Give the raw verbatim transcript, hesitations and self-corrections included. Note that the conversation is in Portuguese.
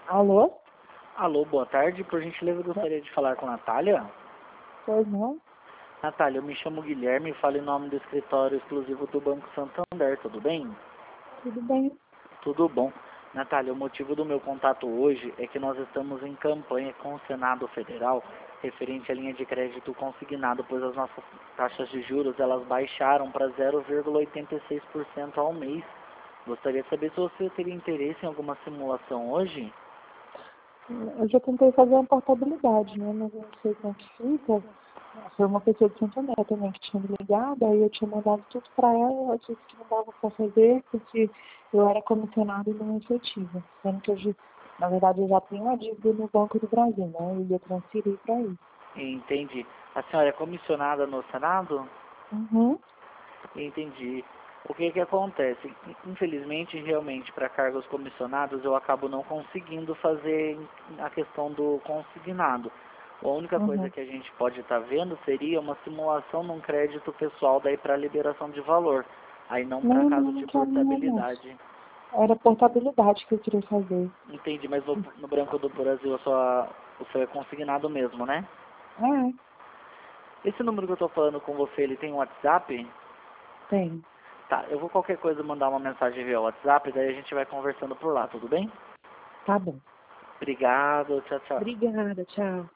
Alô? Alô, boa tarde. Por gentileza, eu gostaria de falar com a Natália. Pois não? Natália, eu me chamo Guilherme e falo em nome do escritório exclusivo do Banco Santander, tudo bem? Tudo bem. Tudo bom. Natália, o motivo do meu contato hoje é que nós estamos em campanha com o Senado Federal referente à linha de crédito consignado, pois as nossas taxas de juros elas baixaram para zero vírgula oitenta e seis por cento ao mês. Gostaria de saber se você teria interesse em alguma simulação hoje? Eu já tentei fazer uma portabilidade, né? Mas eu não sei como que fica. Foi uma pessoa de Santander também que tinha me ligado, aí eu tinha mandado tudo para ela, ela disse que não dava para fazer, porque eu era comissionada e não efetiva. Sendo que eu, já- na verdade, eu já tenho uma dívida no Banco do Brasil, né? Eu ia transferir para aí. Entendi. A senhora é comissionada no Senado? Uhum, Entendi. O que que acontece? Infelizmente, realmente, para cargos comissionados, eu acabo não conseguindo fazer a questão do consignado. A única coisa uhum. que a gente pode estar vendo seria uma simulação num crédito pessoal daí para liberação de valor. Aí não para Não, não, caso não de quero não, não. portabilidade. Era portabilidade que eu queria fazer. Entendi, mas no, no Banco do Brasil a sua, o seu é consignado mesmo, né? Ah, Esse número que eu estou falando com você, ele tem um WhatsApp? tem. Tá, eu vou qualquer coisa mandar uma mensagem via WhatsApp, daí a gente vai conversando por lá, tudo bem? Tá bom. Obrigado, tchau, tchau. Obrigada, tchau.